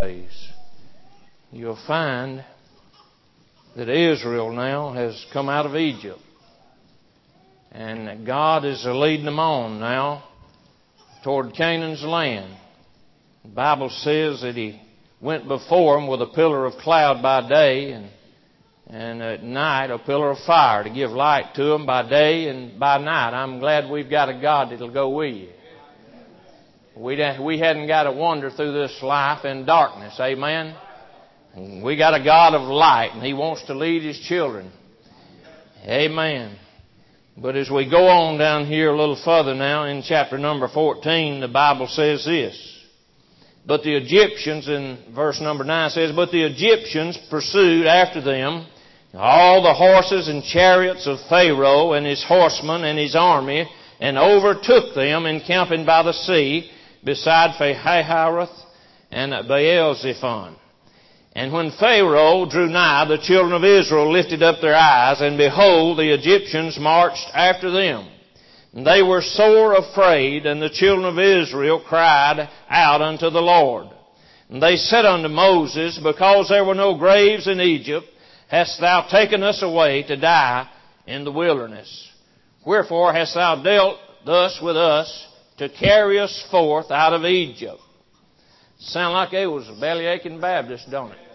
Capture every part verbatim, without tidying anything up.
days, you'll find that Israel now has come out of Egypt. And God is leading them on now toward Canaan's land. The Bible says that He went before them with a pillar of cloud by day and, and at night a pillar of fire to give light to them by day and by night. I'm glad we've got a God that'll go with you. We, we hadn't got to wander through this life in darkness. Amen. We got a God of light, and He wants to lead His children. Amen. But as we go on down here a little further now, in chapter number fourteen, the Bible says this. But the Egyptians, in verse number nine says, But the Egyptians pursued after them all the horses and chariots of Pharaoh and his horsemen and his army, and overtook them encamping by the sea, beside Pihahiroth and Baal-zephon. And when Pharaoh drew nigh, the children of Israel lifted up their eyes, and behold, the Egyptians marched after them. And they were sore afraid, and the children of Israel cried out unto the Lord. And they said unto Moses, Because there were no graves in Egypt, hast thou taken us away to die in the wilderness? Wherefore hast thou dealt thus with us, to carry us forth out of Egypt? Sound like it was a belly-aching Baptist, don't it?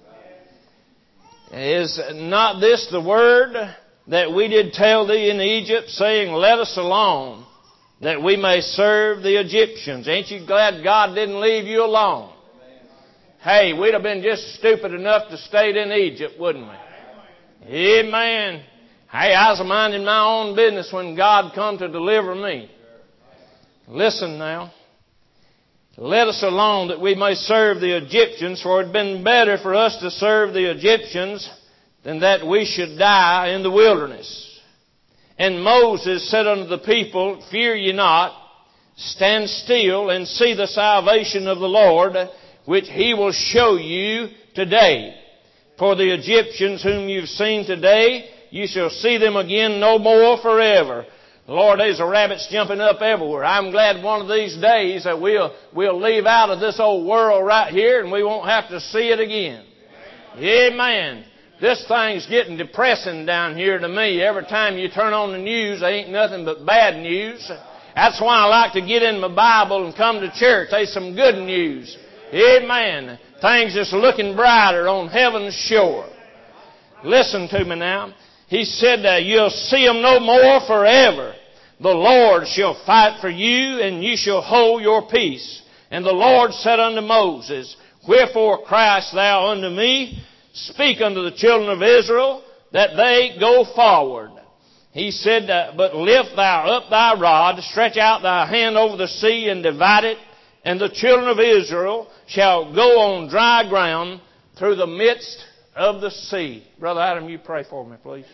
Is not this the word that we did tell thee in Egypt, saying, Let us alone, that we may serve the Egyptians? Ain't you glad God didn't leave you alone? Hey, we'd have been just stupid enough to stay in Egypt, wouldn't we? Amen. Hey, I was minding my own business when God come to deliver me. Listen now. Let us alone that we may serve the Egyptians, for it had been better for us to serve the Egyptians than that we should die in the wilderness. And Moses said unto the people, Fear ye not, stand still and see the salvation of the Lord, which He will show you today. For the Egyptians whom you've seen today, you shall see them again no more forever. Lord, there's rabbits jumping up everywhere. I'm glad one of these days that we'll, we'll leave out of this old world right here and we won't have to see it again. Amen. This thing's getting depressing down here to me. Every time you turn on the news, there ain't nothing but bad news. That's why I like to get in my Bible and come to church. There's some good news. Amen. Things just looking brighter on heaven's shore. Listen to me now. He said that you'll see them no more forever. The Lord shall fight for you, and you shall hold your peace. And the Lord said unto Moses, Wherefore criest thou unto me? Speak unto the children of Israel, that they go forward. He said, But lift thou up thy rod, stretch out thy hand over the sea, and divide it, and the children of Israel shall go on dry ground through the midst of the sea. Brother Adam, you pray for me, please.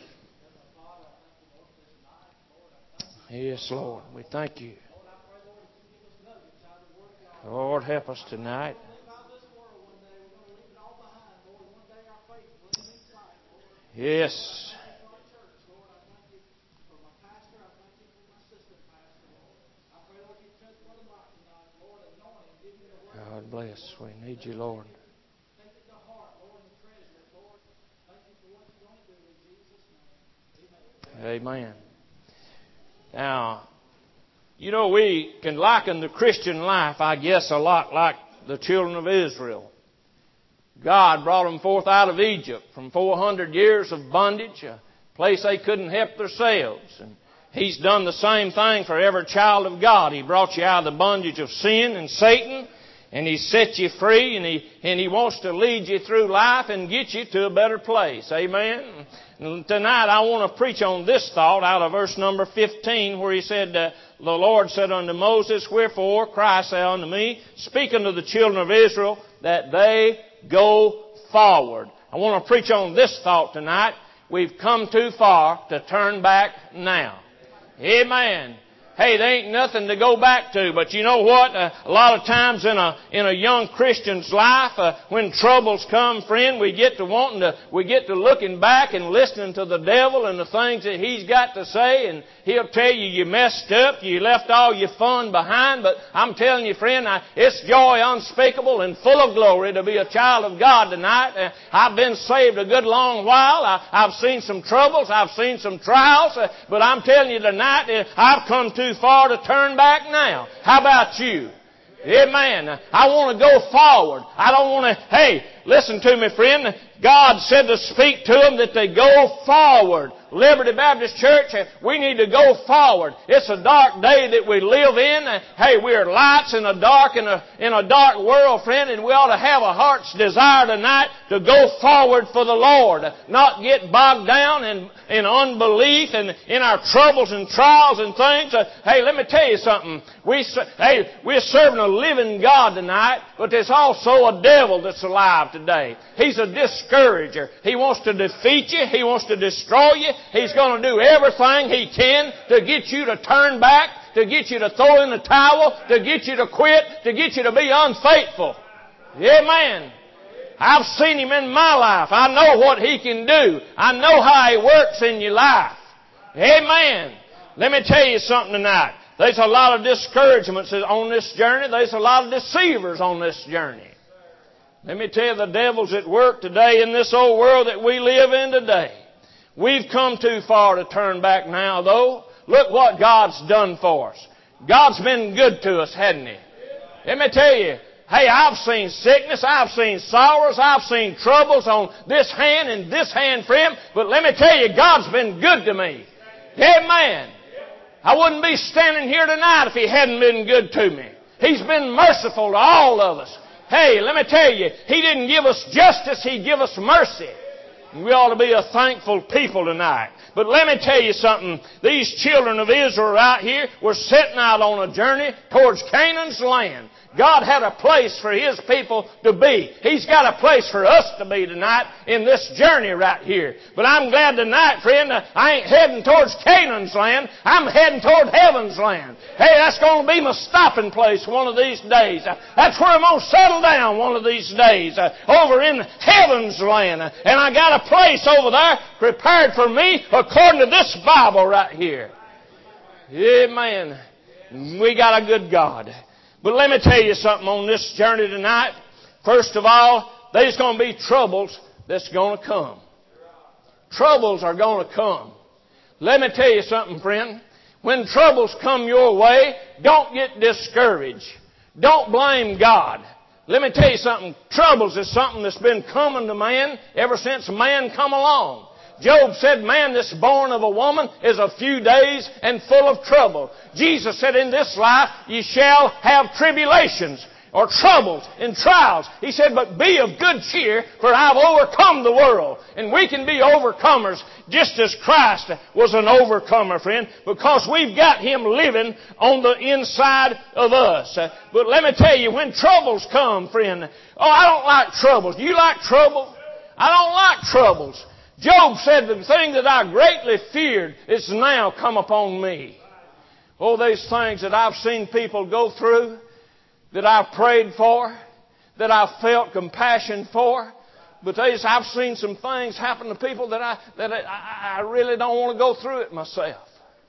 Yes, Lord, we thank you. Lord, help us tonight. Yes. God bless. We need you, Lord. Amen. Now, you know, we can liken the Christian life, I guess, a lot like the children of Israel. God brought them forth out of Egypt from four hundred years of bondage, a place they couldn't help themselves. And He's done the same thing for every child of God. He brought you out of the bondage of sin and Satan, and He set you free, and He, and He wants to lead you through life and get you to a better place. Amen? And tonight I want to preach on this thought out of verse number fifteen, where He said, uh, The Lord said unto Moses, Wherefore criest thou unto me? Speak unto the children of Israel, that they go forward. I want to preach on this thought tonight. We've come too far to turn back now. Amen. Hey, there ain't nothing to go back to. But you know what? Uh, a lot of times in a in a young Christian's life, uh, when troubles come, friend, we get to wanting to we get to looking back and listening to the devil and the things that he's got to say, and he'll tell you you messed up, you left all your fun behind. But I'm telling you, friend, I, it's joy unspeakable and full of glory to be a child of God tonight. Uh, I've been saved a good long while. I, I've seen some troubles, I've seen some trials, uh, but I'm telling you tonight, uh, I've come to too far to turn back now. How about you? Amen. I want to go forward. I don't want to, hey, listen to me, friend. God said to speak to them that they go forward. Liberty Baptist Church, we need to go forward. It's a dark day that we live in. Hey, we're lights in a dark in a in a dark world, friend, and we ought to have a heart's desire tonight to go forward for the Lord, not get bogged down in in unbelief and in our troubles and trials and things. Uh, hey, let me tell you something. We hey, we're serving a living God tonight, but there's also a devil that's alive today. He's a discourager. He wants to defeat you. He wants to destroy you. He's going to do everything he can to get you to turn back, to get you to throw in the towel, to get you to quit, to get you to be unfaithful. Amen. I've seen him in my life. I know what he can do. I know how he works in your life. Amen. Let me tell you something tonight. There's a lot of discouragements on this journey. There's a lot of deceivers on this journey. Let me tell you, the devil's at work today in this old world that we live in today. We've come too far to turn back now, though. Look what God's done for us. God's been good to us, hasn't He? Let me tell you, hey, I've seen sickness, I've seen sorrows, I've seen troubles on this hand and this hand, friend, but let me tell you, God's been good to me. Amen. I wouldn't be standing here tonight if He hadn't been good to me. He's been merciful to all of us. Hey, let me tell you, He didn't give us justice, He gave us mercy. We ought to be a thankful people tonight. But let me tell you something. These children of Israel out here were setting out on a journey towards Canaan's land. God had a place for His people to be. He's got a place for us to be tonight in this journey right here. But I'm glad tonight, friend, I ain't heading towards Canaan's land. I'm heading toward heaven's land. Hey, that's going to be my stopping place one of these days. That's where I'm going to settle down one of these days, uh, over in heaven's land. And I got a place over there prepared for me according to this Bible right here. Amen. We got a good God. But let me tell you something on this journey tonight. First of all, there's going to be troubles that's going to come. Troubles are going to come. Let me tell you something, friend. When troubles come your way, don't get discouraged. Don't blame God. Let me tell you something. Troubles is something that's been coming to man ever since man come along. Job said, man that's born of a woman is a few days and full of trouble. Jesus said, in this life ye shall have tribulations or troubles and trials. He said, but be of good cheer, for I've overcome the world. And we can be overcomers just as Christ was an overcomer, friend, because we've got Him living on the inside of us. But let me tell you, when troubles come, friend, oh, I don't like troubles. Do you like trouble? I don't like troubles. Job said, the thing that I greatly feared is now come upon me. Oh, there's things that I've seen people go through, that I've prayed for, that I've felt compassion for. But there's, I've seen some things happen to people that I that I, I really don't want to go through it myself.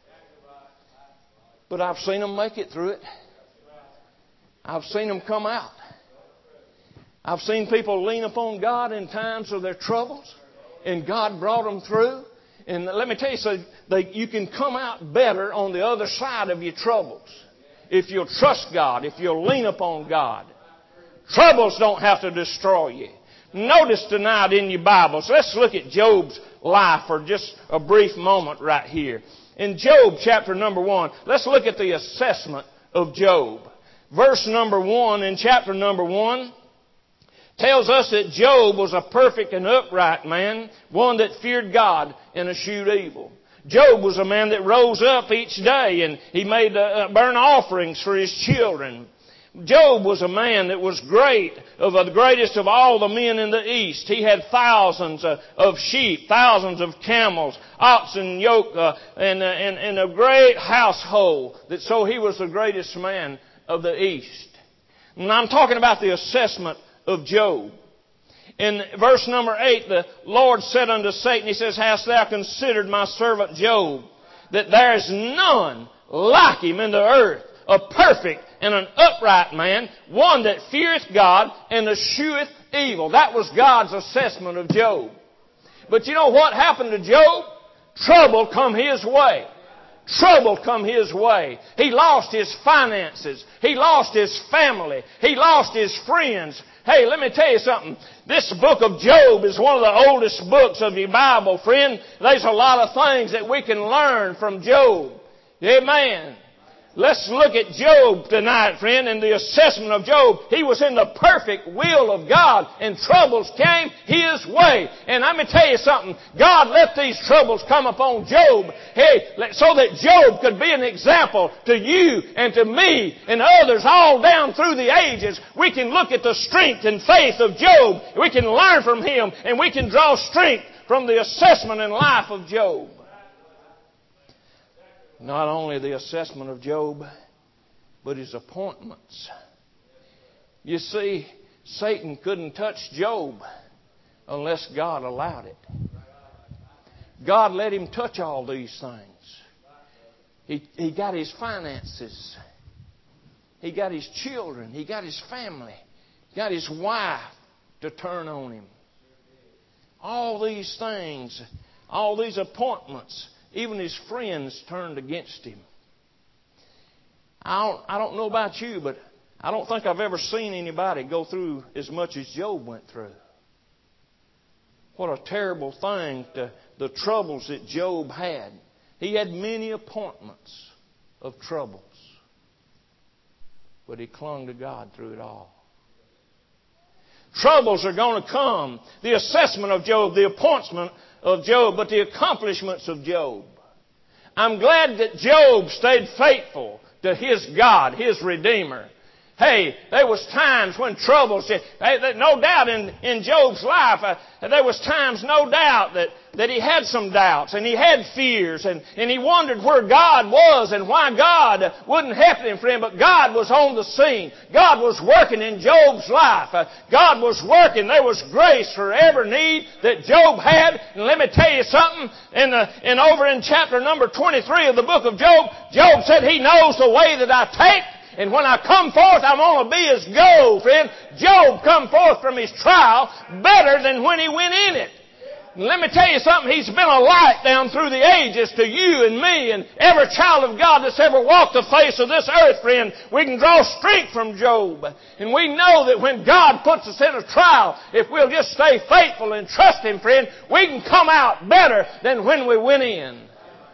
But I've seen them make it through it. I've seen them come out. I've seen people lean upon God in times of their troubles. And God brought them through. And let me tell you, so that you can come out better on the other side of your troubles. If you'll trust God, if you'll lean upon God. Troubles don't have to destroy you. Notice tonight in your Bibles, let's look at Job's life for just a brief moment right here. In Job chapter number one, let's look at the assessment of Job. Verse number one in chapter number one tells us that Job was a perfect and upright man, one that feared God and eschewed evil. Job was a man that rose up each day and he made uh, burnt offerings for his children. Job was a man that was great, of the greatest of all the men in the East. He had thousands of sheep, thousands of camels, oxen, yoke, uh, and, uh, and, and a great household. That so he was the greatest man of the East. And I'm talking about the assessment of Job. In verse number eight, the Lord said unto Satan, He says, Hast thou considered my servant Job, that there is none like him in the earth, a perfect and an upright man, one that feareth God and escheweth evil. That was God's assessment of Job. But you know what happened to Job? Trouble come his way. Trouble come his way. He lost his finances. He lost his family. He lost his friends. Hey, let me tell you something. This book of Job is one of the oldest books of your Bible, friend. There's a lot of things that we can learn from Job. Amen. Let's look at Job tonight, friend, and the assessment of Job. He was in the perfect will of God, and troubles came his way. And let me tell you something. God let these troubles come upon Job, hey, so that Job could be an example to you and to me and others all down through the ages. We can look at the strength and faith of Job. We can learn from him, and we can draw strength from the assessment and life of Job. Not only the assessment of Job, but his appointments. You see, Satan couldn't touch Job unless God allowed it. God let him touch all these things. He, he got his finances. He got his children. He got his family. He got his wife to turn on him. All these things, all these appointments, even his friends turned against him. I don't, I don't know about you, but I don't think I've ever seen anybody go through as much as Job went through. What a terrible thing, to, the troubles that Job had. He had many appointments of troubles, but he clung to God through it all. Troubles are going to come. The assessment of Job, the appointment of Job, but the accomplishments of Job. I'm glad that Job stayed faithful to his God, his Redeemer. Hey, there was times when troubles, no doubt in, in Job's life, uh, there was times, no doubt, that, that he had some doubts and he had fears and, and he wondered where God was and why God wouldn't help him, friend. But God was on the scene. God was working in Job's life. Uh, God was working. There was grace for every need that Job had. And let me tell you something, in, the, in over in chapter number twenty-three of the book of Job, Job said He knows the way that I take. And when I come forth, I'm going to be as gold, friend. Job come forth from his trial better than when he went in it. And let me tell you something. He's been a light down through the ages to you and me and every child of God that's ever walked the face of this earth, friend. We can draw strength from Job. And we know that when God puts us in a trial, if we'll just stay faithful and trust Him, friend, we can come out better than when we went in.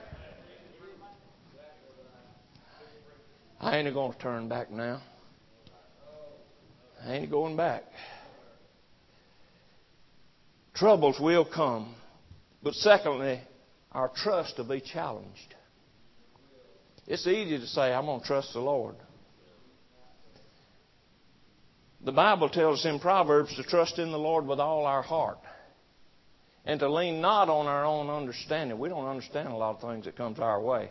I ain't going to turn back now. I ain't going back. Troubles will come. But secondly, our trust will be challenged. It's easy to say, I'm going to trust the Lord. The Bible tells us in Proverbs to trust in the Lord with all our heart. And to lean not on our own understanding. We don't understand a lot of things that comes our way.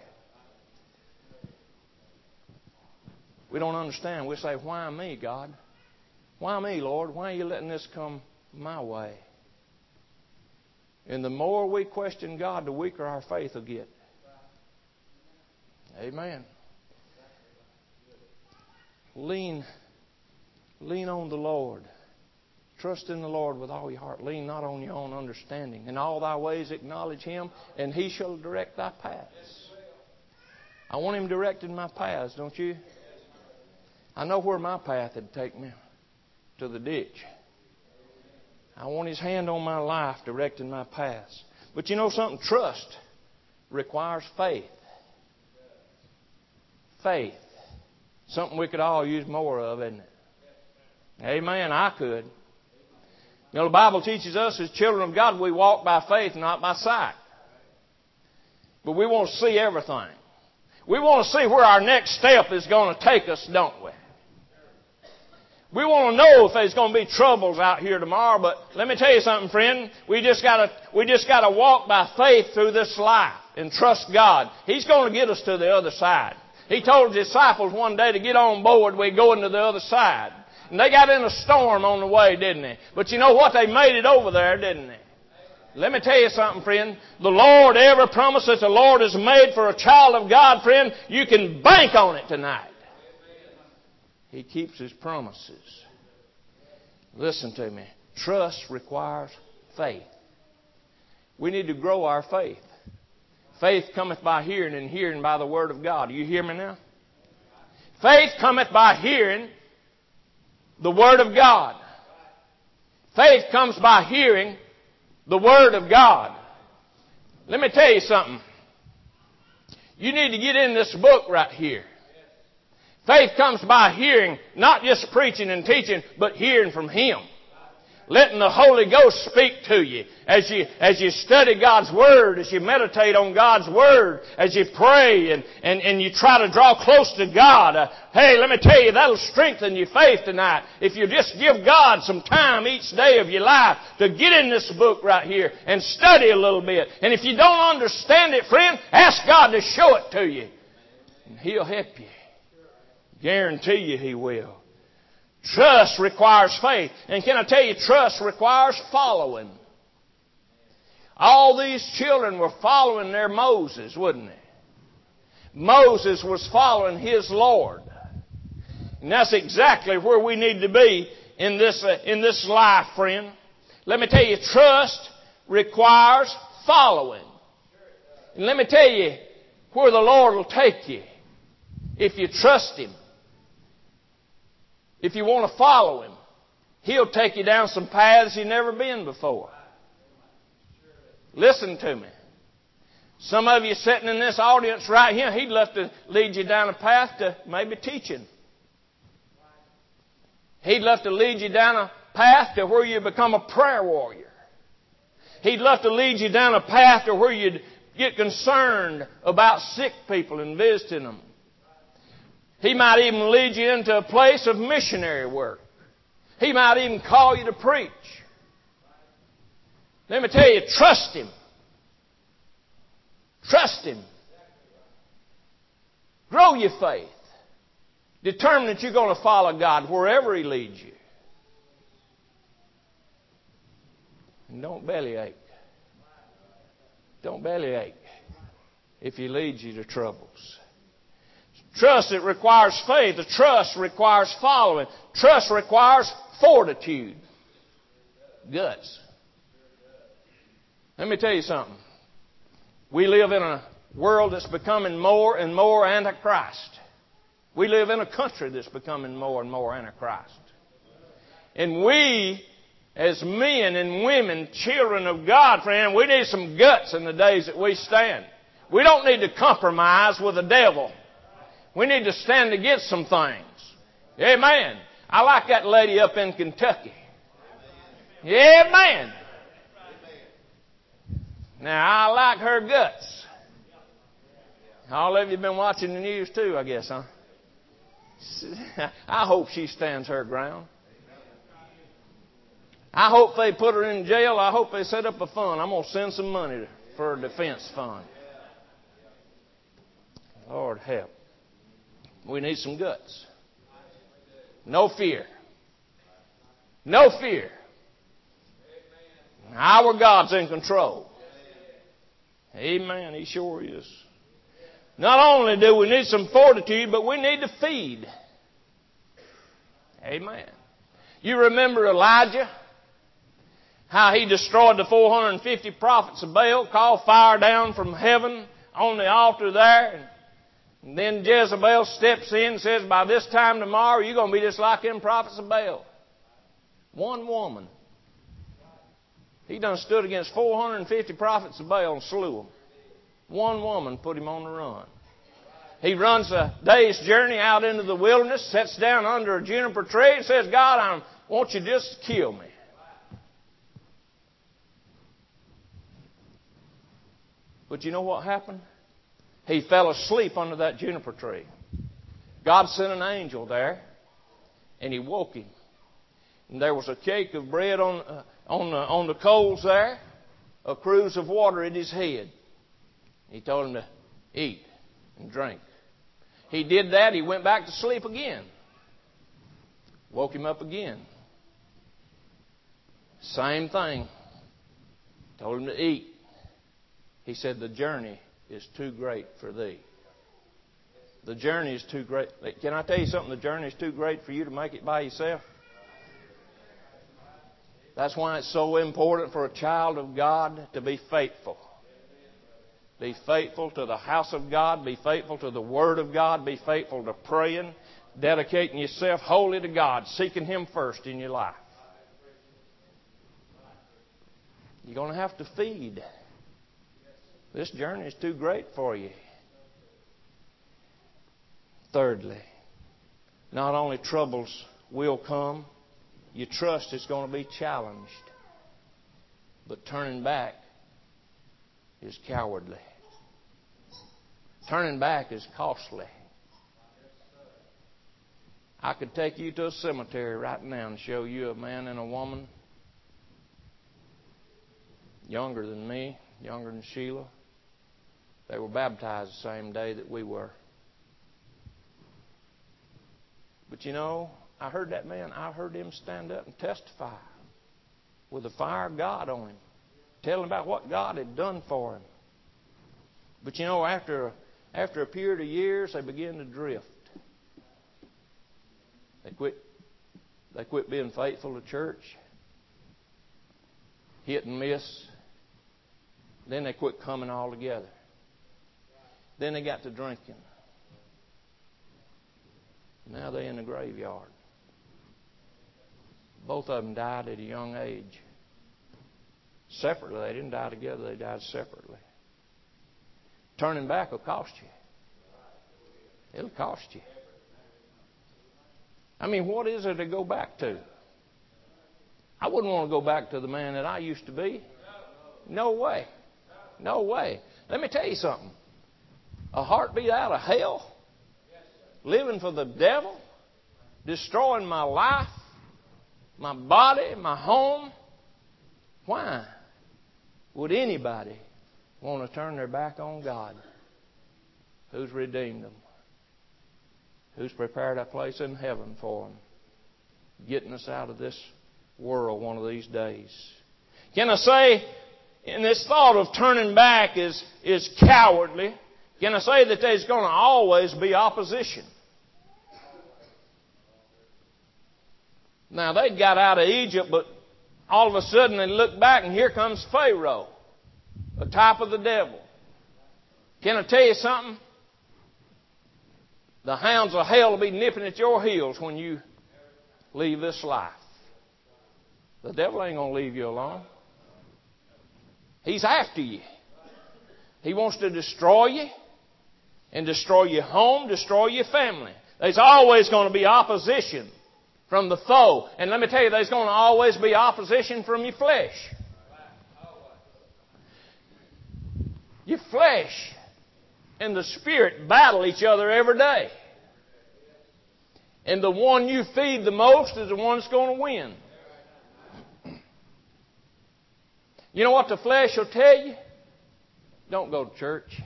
We don't understand. We say, why me, God? Why me, Lord? Why are you letting this come my way? And the more we question God, the weaker our faith will get. Amen. Lean, lean on the Lord. Trust in the Lord with all your heart. Lean not on your own understanding. In all thy ways acknowledge Him, and He shall direct thy paths. I want Him directing my paths, don't you? I know where my path would take me, to the ditch. I want His hand on my life directing my paths. But you know something? Trust requires faith. Faith. Something we could all use more of, isn't it? Amen. I could. You know, the Bible teaches us as children of God, we walk by faith, not by sight. But we want to see everything. We want to see where our next step is going to take us, don't we? We want to know if there's going to be troubles out here tomorrow, but let me tell you something, friend. We just got to we just got to walk by faith through this life and trust God. He's going to get us to the other side. He told His disciples one day to get on board. We're going to the other side. And they got in a storm on the way, didn't they? But you know what? They made it over there, didn't they? Let me tell you something, friend. The Lord, every promise that the Lord has made for a child of God, friend, you can bank on it tonight. He keeps His promises. Listen to me. Trust requires faith. We need to grow our faith. Faith cometh by hearing, and hearing by the Word of God. Do you hear me now? Faith cometh by hearing the Word of God. Faith comes by hearing the Word of God. Let me tell you something. You need to get in this book right here. Faith comes by hearing, not just preaching and teaching, but hearing from Him. Letting the Holy Ghost speak to you as you as you study God's Word, as you meditate on God's Word, as you pray and, and, and you try to draw close to God. Uh, hey, let me tell you, that'll strengthen your faith tonight. If you just give God some time each day of your life to get in this book right here and study a little bit. And if you don't understand it, friend, ask God to show it to you. And He'll help you. Guarantee you He will. Trust requires faith. And can I tell you, trust requires following. All these children were following their Moses, wouldn't they? Moses was following his Lord. And that's exactly where we need to be in this, uh, in this life, friend. Let me tell you, trust requires following. And let me tell you where the Lord will take you if you trust Him. If you want to follow Him, He'll take you down some paths you've never been before. Listen to me. Some of you sitting in this audience right here, He'd love to lead you down a path to maybe teaching. He'd love to lead you down a path to where you become a prayer warrior. He'd love to lead you down a path to where you'd get concerned about sick people and visiting them. He might even lead you into a place of missionary work. He might even call you to preach. Let me tell you, trust Him. Trust Him. Grow your faith. Determine that you're going to follow God wherever He leads you. And don't bellyache. Don't bellyache if He leads you to troubles. Trust, it requires faith. The trust requires following. Trust requires fortitude. Guts. Let me tell you something. We live in a world that's becoming more and more antichrist. We live in a country that's becoming more and more antichrist. And we, as men and women, children of God, friend, we need some guts in the days that we stand. We don't need to compromise with the devil. We need to stand against some things. Amen. I like that lady up in Kentucky. Amen. Now, I like her guts. All of you have been watching the news too, I guess, huh? I hope she stands her ground. I hope they put her in jail. I hope they set up a fund. I'm going to send some money for a defense fund. Lord help. We need some guts. No fear. No fear. Our God's in control. Amen. He sure is. Not only do we need some fortitude, but we need to feed. Amen. You remember Elijah? How he destroyed the four hundred fifty prophets of Baal, called fire down from heaven on the altar there. And then Jezebel steps in and says, by this time tomorrow, you're going to be just like them prophets of Baal. One woman. He done stood against four hundred fifty prophets of Baal and slew them. One woman put him on the run. He runs a day's journey out into the wilderness, sits down under a juniper tree and says, God, I want you just to kill me. But you know what happened? He fell asleep under that juniper tree. God sent an angel there, and He woke him And there was a cake of bread on, uh, on, the, on the coals there, a cruse of water at his head. He told him to eat and drink. He did that. He went back to sleep again. Woke him up again. Same thing. Told him to eat. He said, the journey is too great for thee. The journey is too great. Can I tell you something? The journey is too great for you to make it by yourself. That's why it's so important for a child of God to be faithful. Be faithful to the house of God. Be faithful to the Word of God. Be faithful to praying, dedicating yourself wholly to God, seeking Him first in your life. You're going to have to feed. This journey is too great for you. Thirdly, not only troubles will come, your trust is going to be challenged. But turning back is cowardly. Turning back is costly. I could take you to a cemetery right now and show you a man and a woman younger than me, younger than Sheila. They were baptized the same day that we were. But you know, I heard that man, I heard him stand up and testify with the fire of God on him, telling about what God had done for him. But you know, after, after a period of years, they began to drift. They quit, they quit being faithful to church, hit and miss. Then they quit coming all together. Then they got to drinking. Now they're in the graveyard. Both of them died at a young age. Separately. They didn't die together. They died separately. Turning back will cost you. It'll cost you. I mean, what is there to go back to? I wouldn't want to go back to the man that I used to be. No way. No way. Let me tell you something. A heartbeat out of hell, living for the devil, destroying my life, my body, my home. Why would anybody want to turn their back on God, who's redeemed them, who's prepared a place in heaven for them, getting us out of this world one of these days? Can I say, in this thought of turning back is, is cowardly, can I say that there's going to always be opposition? Now, they got out of Egypt, but all of a sudden they look back and here comes Pharaoh, a type of the devil. Can I tell you something? The hounds of hell will be nipping at your heels when you leave this life. The devil ain't going to leave you alone. He's after you. He wants to destroy you and destroy your home, destroy your family. There's always going to be opposition from the foe. And let me tell you, there's going to always be opposition from your flesh. Your flesh and the spirit battle each other every day. And the one you feed the most is the one that's going to win. You know what the flesh will tell you? Don't go to church.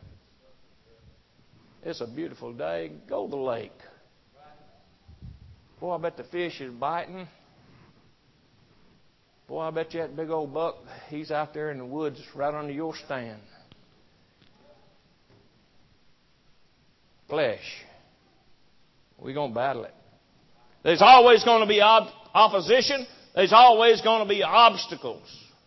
It's a beautiful day. Go to the lake. Boy, I bet the fish is biting. Boy, I bet you that big old buck, he's out there in the woods right under your stand. Flesh. We're going to battle it. There's always going to be op- opposition. There's always going to be obstacles.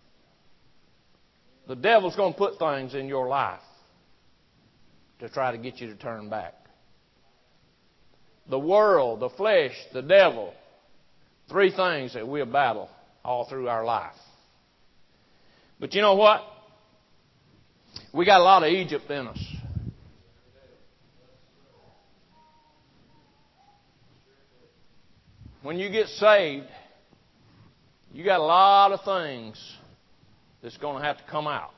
The devil's going to put things in your life to try to get you to turn back. The world, the flesh, the devil. Three things that we'll battle all through our life. But you know what? We got a lot of Egypt in us. When you get saved, you got a lot of things that's going to have to come out.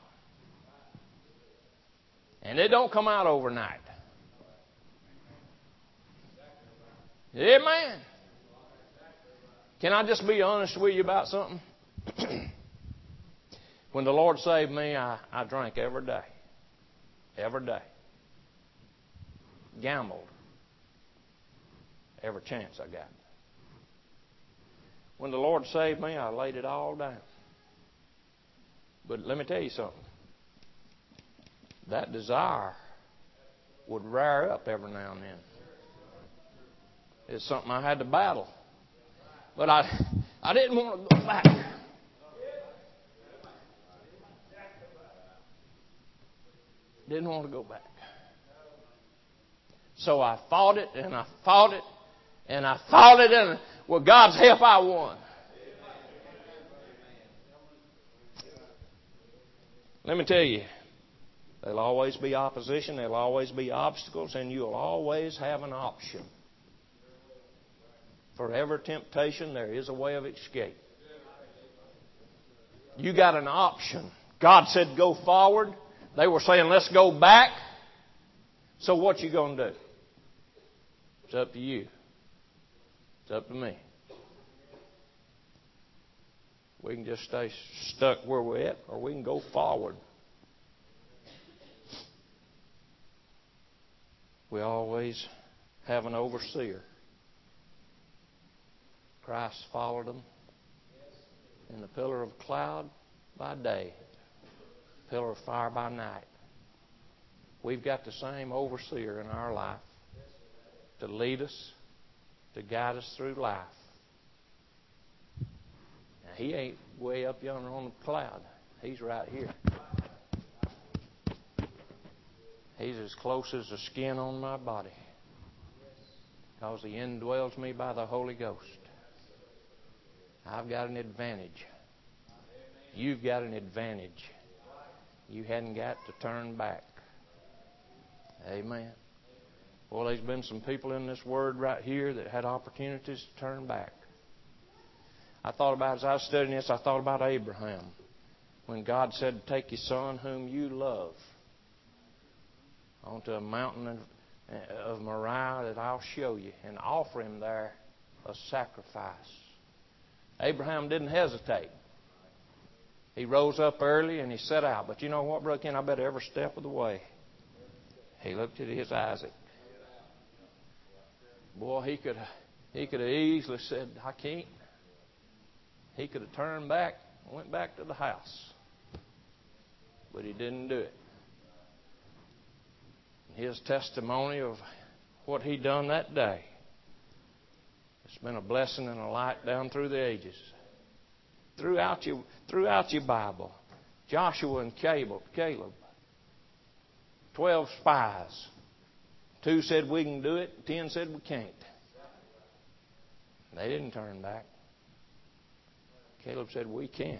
And it don't come out overnight. Amen. Can I just be honest with you about something? When the Lord saved me, I, I drank every day. Every day. Gambled. Every chance I got. When the Lord saved me, I laid it all down. But let me tell you something. That desire would rear up every now and then. It's something I had to battle. But I, I didn't want to go back. Didn't want to go back. So I fought it, and I fought it, and I fought it, and with God's help, I won. Let me tell you, there'll always be opposition, there'll always be obstacles, and you'll always have an option. For every temptation, there is a way of escape. You got an option. God said, go forward. They were saying, let's go back. So what you going to do? It's up to you. It's up to me. We can just stay stuck where we're at, or we can go forward. We always have an overseer. Christ followed them in the pillar of cloud by day, pillar of fire by night. We've got the same overseer in our life to lead us, to guide us through life. Now, he ain't way up yonder on the cloud. He's right here. He's as close as the skin on my body, because he indwells me by the Holy Ghost. I've got an advantage. You've got an advantage. You hadn't got to turn back. Amen. Well, there's been some people in this word right here that had opportunities to turn back. I thought about, as I was studying this, I thought about Abraham. When God said, take your son whom you love onto a mountain of, of Moriah that I'll show you, and offer him there a sacrifice. Abraham didn't hesitate. He rose up early and he set out. But you know what, Brother Ken? I bet every step of the way he looked at his Isaac. Boy, he could he could have easily said, I can't. He could have turned back and went back to the house. But he didn't do it. His testimony of what he done that day, it's been a blessing and a light down through the ages. Throughout your, throughout your Bible, Joshua and Caleb, Caleb, twelve spies. Two said we can do it, ten said we can't. They didn't turn back. Caleb said we can.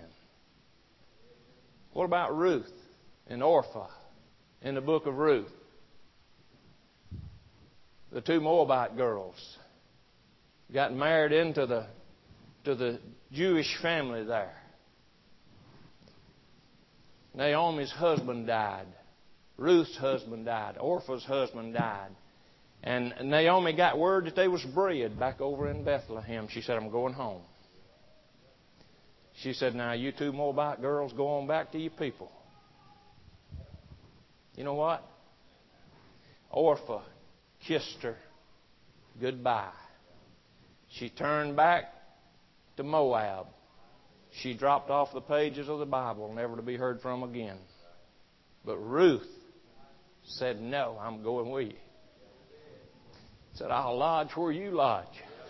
What about Ruth and Orpah in the book of Ruth? The two Moabite girls got married into the to the Jewish family there. Naomi's husband died. Ruth's husband died. Orpah's husband died. And Naomi got word that they was bread back over in Bethlehem. She said, I'm going home. She said, now you two Moabite girls, go on back to your people. You know what? Orpah kissed her goodbye. She turned back to Moab. She dropped off the pages of the Bible, never to be heard from again. But Ruth said, no, I'm going with you. Said, I'll lodge where you lodge.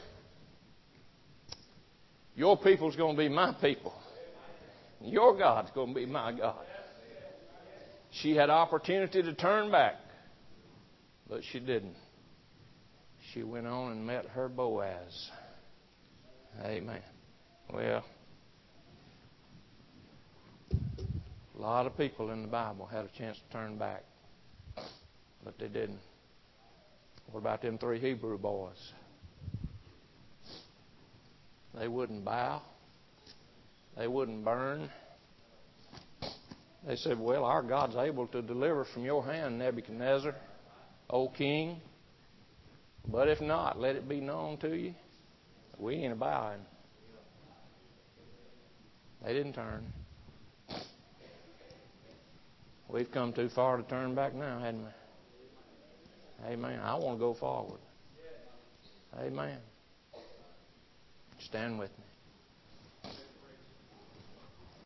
Your people's going to be my people. Your God's going to be my God. She had opportunity to turn back, but she didn't. She went on and met her Boaz. Amen. Well, a lot of people in the Bible had a chance to turn back, but they didn't. What about them three Hebrew boys? They wouldn't bow. They wouldn't burn. They said, well, our God's able to deliver from your hand, Nebuchadnezzar, O king. But if not, let it be known to you, we ain't bowing. They didn't turn. We've come too far to turn back now, hadn't we? Amen. I want to go forward. Amen. Stand with me.